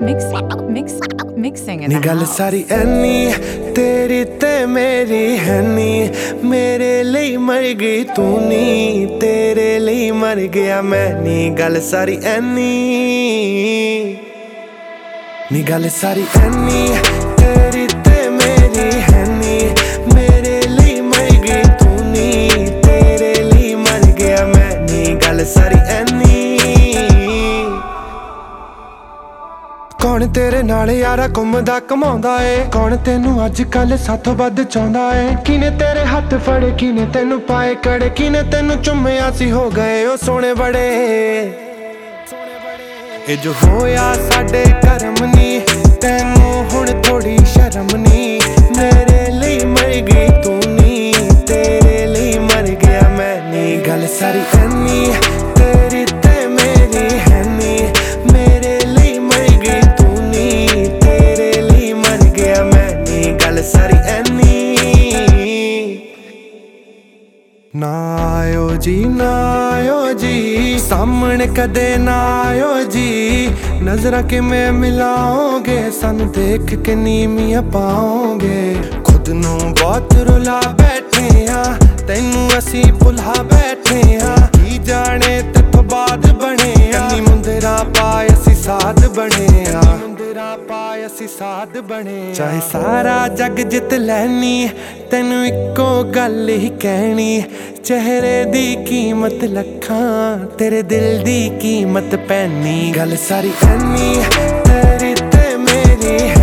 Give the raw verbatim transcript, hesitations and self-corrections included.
Mix, mix, mixing in नी the गल house. सारी ऐनी तेरी ते मेरी है नी, मेरे लिए मर गई तू नी, तेरे लिए मर गया मैं नी। गल सारी ऐनी नी गल सारी ऐनी तेरी ते मेरी है नी, मेरे लिए मर गई तू नी, तेरे लिए मर गया मैं नी। गल सारी ऐनी कौन तेरे नाल यारा घुमदा घुमाउंदा ए, कौन तेनू अज कल साथों वध चाहुंदा ए। किने तेरे हत्थ फड़े, किने तेनू पाए कड़े, किने तेनू चुम्मिया सी हो गए ओ सोने बड़े। ए जो होया साडे करम नी, तेनू हुण थोड़ी शर्म नी, मेरे लिए मर गई तू नी, तेरे लिए मर गया मैं नी। गल सारी ऐनी तेरी ते मेरी है नी, मेरे लिए मर गई तू नी, तेरे लिए मर गया मैं नी। गल सारी ऐनी ना आयो जी ना आयो जी, सामने कदे ना आयो जी, नजरां किवें मिलाओगे, सानू देख के नीवियां पाओगे। खुद नू बहुत रुला बैठे आ, तैनू असी भुला बैठे आ, की जाने तेथों बाद बने आ, नी मुंदरा पाए असी साध बने आ, मुंदरा पाए असी साध बने। चाहे सारा जग जित लैनी, तैनू इक्को गल ही कहनी, चेहरे दी कीमत लखां, तेरे दिल दी कीमत पैनी। गल सारी ऐनी तेरी ते मेरी